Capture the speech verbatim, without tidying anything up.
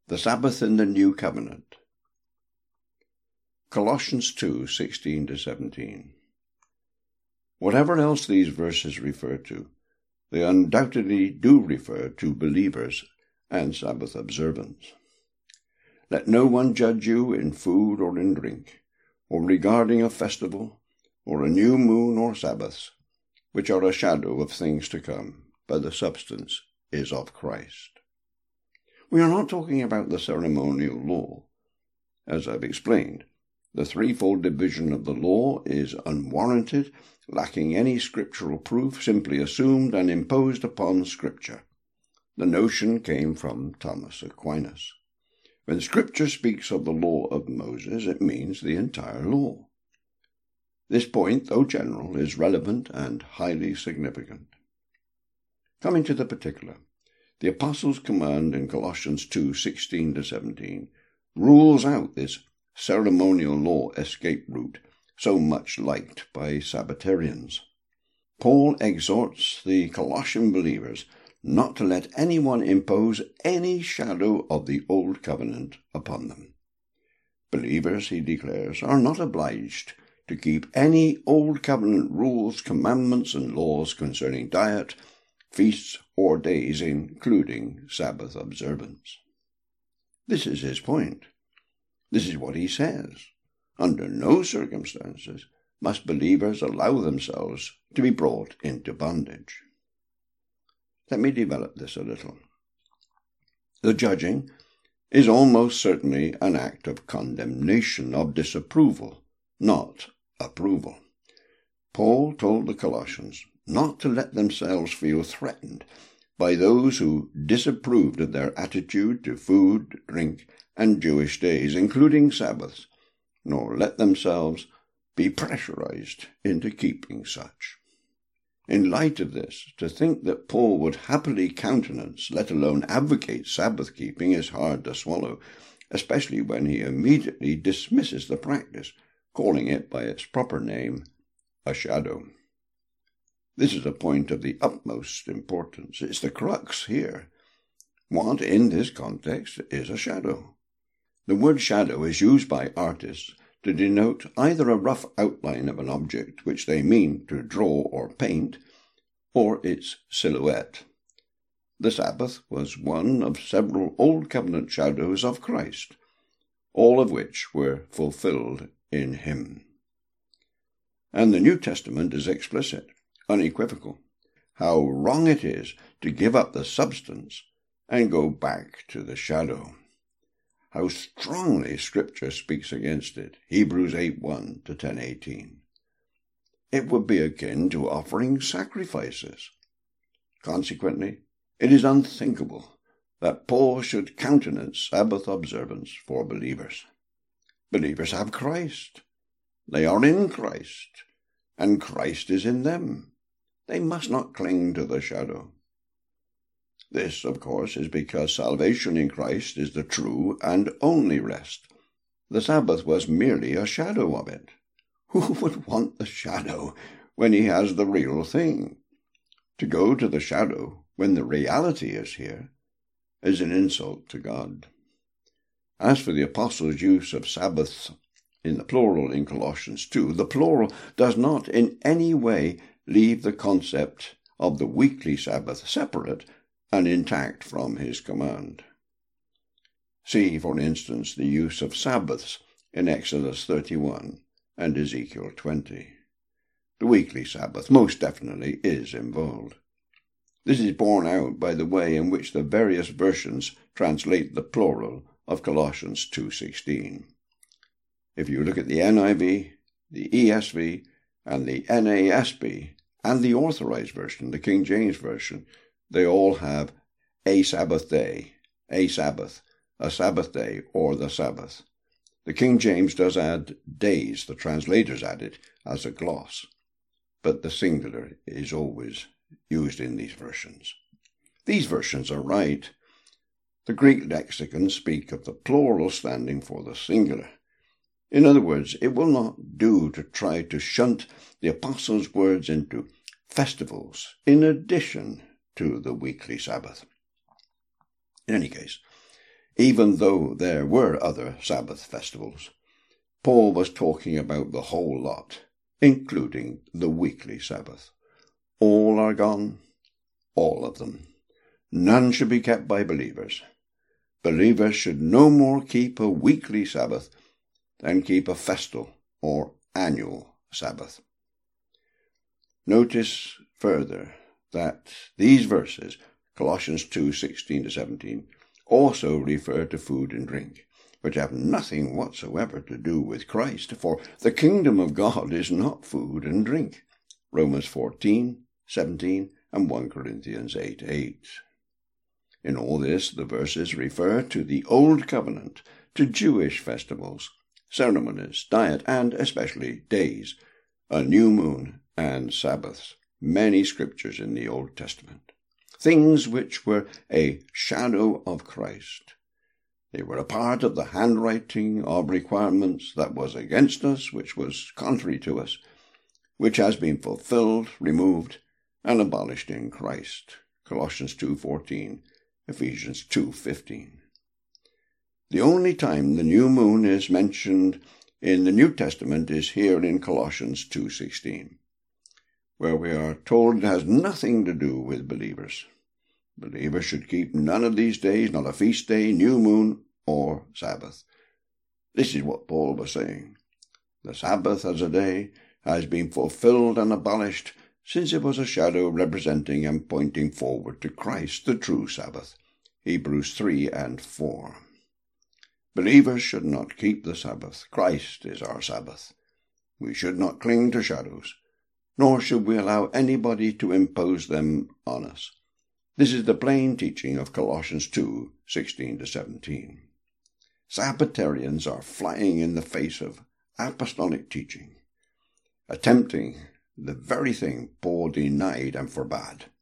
The Sabbath in the New Covenant. Colossians two, sixteen to seventeen. Whatever else these verses refer to, they undoubtedly do refer to believers and Sabbath observance. Let no one judge you in food or in drink, or regarding a festival, or a new moon or Sabbaths, which are a shadow of things to come, but the substance is of Christ. We are not talking about the ceremonial law. As I've explained, the threefold division of the law is unwarranted, lacking any scriptural proof, simply assumed and imposed upon Scripture. The notion came from Thomas Aquinas. When Scripture speaks of the law of Moses, it means the entire law. This point, though general, is relevant and highly significant. Coming to the particular, the Apostles' command in Colossians two, sixteen to seventeen rules out this ceremonial law escape route so much liked by Sabbatarians. Paul exhorts the Colossian believers not to let anyone impose any shadow of the Old Covenant upon them. Believers, he declares, are not obliged to keep any Old Covenant rules, commandments, and laws concerning diet, feasts, or days, including Sabbath observance. This is his point. This is what he says. Under no circumstances must believers allow themselves to be brought into bondage. Let me develop this a little. The judging is almost certainly an act of condemnation, of disapproval, not approval. Paul told the Colossians not to let themselves feel threatened by those who disapproved of their attitude to food, drink, and Jewish days, including Sabbaths, nor let themselves be pressurized into keeping such. In light of this, to think that Paul would happily countenance, let alone advocate Sabbath-keeping, is hard to swallow, especially when he immediately dismisses the practice, calling it by its proper name, a shadow. This is a point of the utmost importance. It's the crux here. What, in this context, is a shadow? The word shadow is used by artists to denote either a rough outline of an object which they mean to draw or paint, or its silhouette. The Sabbath was one of several Old Covenant shadows of Christ, all of which were fulfilled in him. And the New Testament is explicit, unequivocal, how wrong it is to give up the substance and go back to the shadow. How strongly Scripture speaks against it, Hebrews eight, one to ten eighteen. It would be akin to offering sacrifices. Consequently, it is unthinkable that Paul should countenance Sabbath observance for believers. Believers have Christ. They are in Christ, and Christ is in them. They must not cling to the shadow. This, of course, is because salvation in Christ is the true and only rest. The Sabbath was merely a shadow of it. Who would want the shadow when he has the real thing? To go to the shadow when the reality is here is an insult to God. As for the Apostles' use of Sabbaths in the plural in Colossians two, the plural does not in any way leave the concept of the weekly Sabbath separate and intact from his command. See, for instance, the use of Sabbaths in Exodus thirty-one and Ezekiel twenty. The weekly Sabbath most definitely is involved. This is borne out by the way in which the various versions translate the plural of Colossians two sixteen. If you look at the N I V, the E S V, and the N A S B, and the Authorized Version, the King James Version, they all have a Sabbath day, a Sabbath, a Sabbath day, or the Sabbath. The King James does add days, the translators add it as a gloss, but the singular is always used in these versions. These versions are right. The Greek lexicons speak of the plural standing for the singular. In other words, it will not do to try to shunt the Apostles' words into festivals in addition to the weekly Sabbath. In any case, even though there were other Sabbath festivals. Paul was talking about the whole lot, including the weekly Sabbath. All are gone, all of them. None should be kept by believers. Believers should no more keep a weekly Sabbath than keep a festal or annual Sabbath. Notice further that these verses, Colossians two sixteen to seventeen, also refer to food and drink, which have nothing whatsoever to do with Christ, for the kingdom of God is not food and drink. Romans fourteen seventeen and First Corinthians eight eight. In all this, the verses refer to the Old Covenant, to Jewish festivals, ceremonies, diet, and especially days, a new moon, and Sabbaths, many scriptures in the Old Testament, things which were a shadow of Christ. They were a part of the handwriting of requirements that was against us, which was contrary to us, which has been fulfilled, removed, and abolished in Christ. Colossians two fourteen, Ephesians two fifteen. The only time the new moon is mentioned in the New Testament is here in Colossians two sixteen, where we are told it has nothing to do with believers. Believers should keep none of these days, not a feast day, new moon, or Sabbath. This is what Paul was saying. The Sabbath as a day has been fulfilled and abolished, since it was a shadow representing and pointing forward to Christ, the true Sabbath. Hebrews three and four. Believers should not keep the Sabbath. Christ is our Sabbath. We should not cling to shadows, nor should we allow anybody to impose them on us. This is the plain teaching of Colossians two sixteen to seventeen. Sabbatarians are flying in the face of apostolic teaching, attempting the very thing Paul denied and forbade.